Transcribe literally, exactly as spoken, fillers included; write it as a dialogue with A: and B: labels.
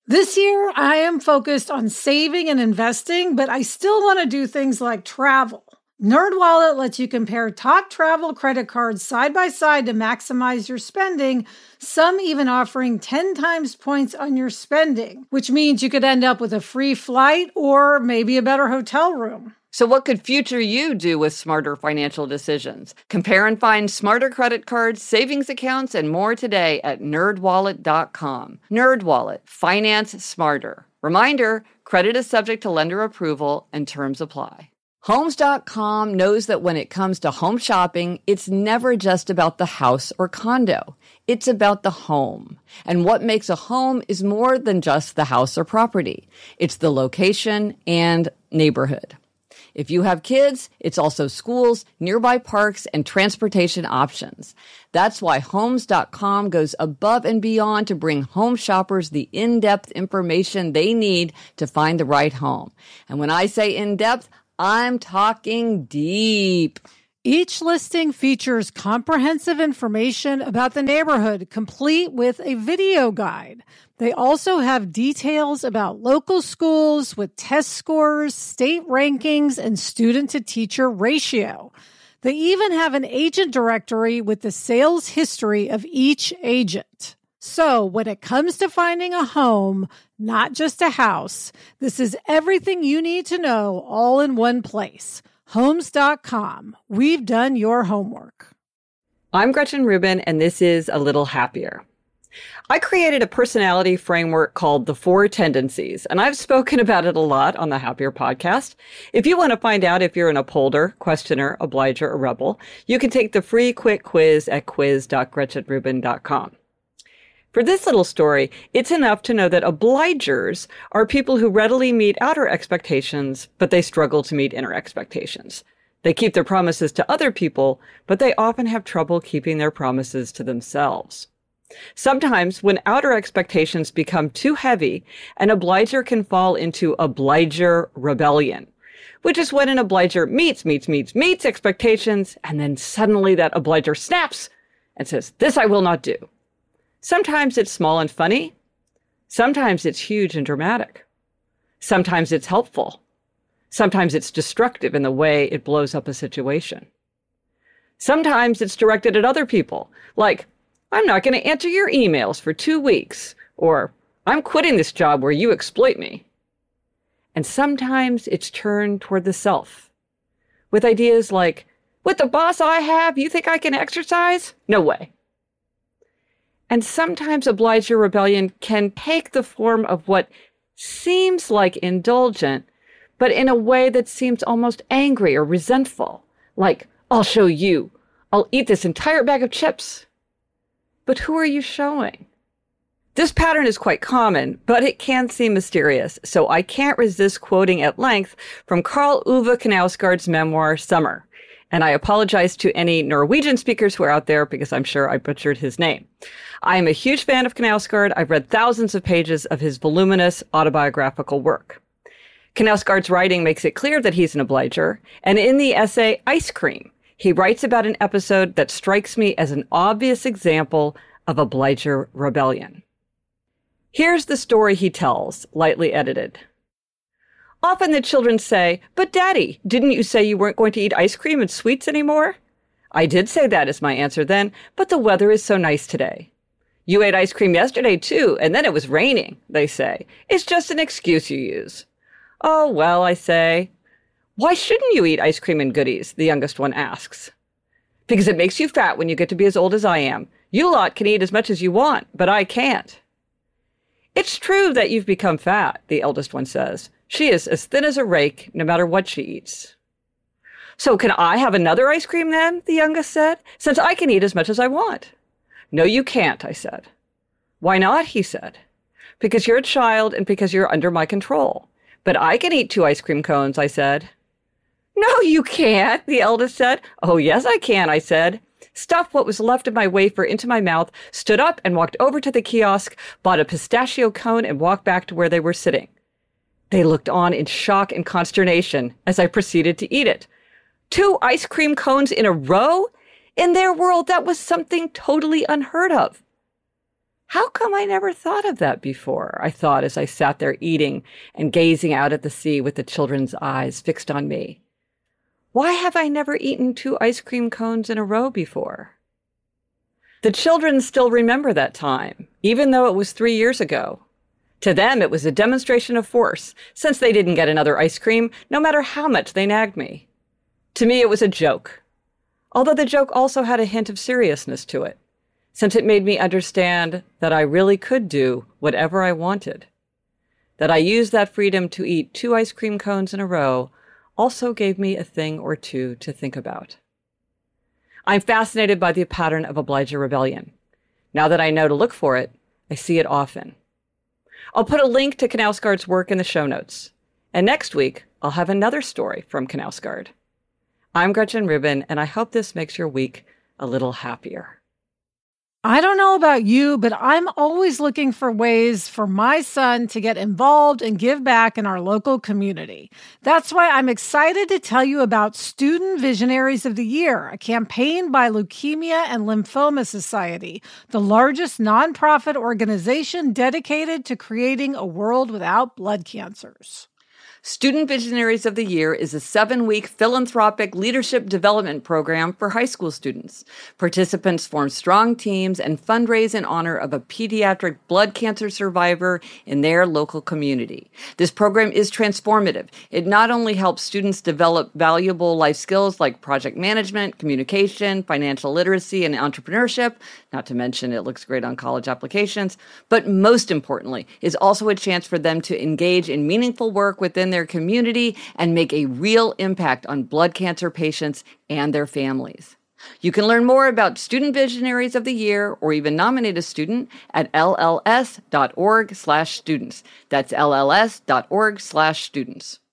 A: This year, I am focused on saving and investing, but I still want to do things like travel. NerdWallet lets you compare top travel credit cards side by side to maximize your spending, some even offering ten times points on your spending, which means you could end up with a free flight or maybe a better hotel room.
B: So what could future you do with smarter financial decisions? Compare and find smarter credit cards, savings accounts, and more today at nerd wallet dot com. NerdWallet. Finance smarter. Reminder, credit is subject to lender approval and terms apply. Homes dot com knows that when it comes to home shopping, it's never just about the house or condo. It's about the home. And what makes a home is more than just the house or property. It's the location and neighborhood. If you have kids, it's also schools, nearby parks, and transportation options. That's why Homes dot com goes above and beyond to bring home shoppers the in-depth information they need to find the right home. And when I say in-depth, I'm talking deep.
A: Each listing features comprehensive information about the neighborhood, complete with a video guide. They also have details about local schools with test scores, state rankings, and student-to-teacher ratio. They even have an agent directory with the sales history of each agent. So when it comes to finding a home, not just a house, this is everything you need to know all in one place. Homes dot com. We've done your homework.
B: I'm Gretchen Rubin, and this is A Little Happier. I created a personality framework called The Four Tendencies, and I've spoken about it a lot on the Happier podcast. If you want to find out if you're an upholder, questioner, obliger, or rebel, you can take the free quick quiz at quiz dot gretchen rubin dot com. For this little story, it's enough to know that obligers are people who readily meet outer expectations, but they struggle to meet inner expectations. They keep their promises to other people, but they often have trouble keeping their promises to themselves. Sometimes, when outer expectations become too heavy, an obliger can fall into obliger rebellion, which is when an obliger meets, meets, meets, meets expectations, and then suddenly that obliger snaps and says, "This I will not do." Sometimes it's small and funny. Sometimes it's huge and dramatic. Sometimes it's helpful. Sometimes it's destructive in the way it blows up a situation. Sometimes it's directed at other people, like, "I'm not going to answer your emails for two weeks," or "I'm quitting this job where you exploit me." And sometimes it's turned toward the self, with ideas like, "With the boss I have, you think I can exercise? No way." And sometimes obliger rebellion can take the form of what seems like indulgent, but in a way that seems almost angry or resentful. Like, "I'll show you. I'll eat this entire bag of chips." But who are you showing? This pattern is quite common, but it can seem mysterious, so I can't resist quoting at length from Karl Ove Knausgaard's memoir, Summer. And I apologize to any Norwegian speakers who are out there because I'm sure I butchered his name. I am a huge fan of Knausgaard. I've read thousands of pages of his voluminous autobiographical work. Knausgaard's writing makes it clear that he's an obliger, and in the essay Ice Cream, he writes about an episode that strikes me as an obvious example of obliger rebellion. Here's the story he tells, lightly edited. Often the children say, "But Daddy, didn't you say you weren't going to eat ice cream and sweets anymore?" "I did say that," is my answer then, "but the weather is so nice today." "You ate ice cream yesterday too, and then it was raining," they say. "It's just an excuse you use." "Oh, well," I say. "Why shouldn't you eat ice cream and goodies?" the youngest one asks. "Because it makes you fat when you get to be as old as I am. You lot can eat as much as you want, but I can't." "It's true that you've become fat," the eldest one says. "She is as thin as a rake, no matter what she eats." "So can I have another ice cream then?" the youngest said, "since I can eat as much as I want." "No, you can't," I said. "Why not?" he said. "Because you're a child and because you're under my control. But I can eat two ice cream cones," I said. "No, you can't," the eldest said. "Oh, yes, I can," I said. Stuffed what was left of my wafer into my mouth, stood up and walked over to the kiosk, bought a pistachio cone, and walked back to where they were sitting. They looked on in shock and consternation as I proceeded to eat it. Two ice cream cones in a row? In their world, that was something totally unheard of. How come I never thought of that before? I thought as I sat there eating and gazing out at the sea with the children's eyes fixed on me. Why have I never eaten two ice cream cones in a row before? The children still remember that time, even though it was three years ago. To them, it was a demonstration of force, since they didn't get another ice cream, no matter how much they nagged me. To me, it was a joke, although the joke also had a hint of seriousness to it, since it made me understand that I really could do whatever I wanted. That I used that freedom to eat two ice cream cones in a row also gave me a thing or two to think about. I'm fascinated by the pattern of Elijah rebellion. Now that I know to look for it, I see it often. I'll put a link to Knausgaard's work in the show notes. And next week, I'll have another story from Knausgaard. I'm Gretchen Rubin, and I hope this makes your week a little happier.
A: I don't know about you, but I'm always looking for ways for my son to get involved and give back in our local community. That's why I'm excited to tell you about Student Visionaries of the Year, a campaign by Leukemia and Lymphoma Society, the largest nonprofit organization dedicated to creating a world without blood cancers.
B: Student Visionaries of the Year is a seven-week philanthropic leadership development program for high school students. Participants form strong teams and fundraise in honor of a pediatric blood cancer survivor in their local community. This program is transformative. It not only helps students develop valuable life skills like project management, communication, financial literacy, and entrepreneurship, not to mention it looks great on college applications, but most importantly, is also a chance for them to engage in meaningful work within their community and make a real impact on blood cancer patients and their families. You can learn more about Student Visionaries of the Year or even nominate a student at L L S dot org slash students. That's L L S dot org slash students.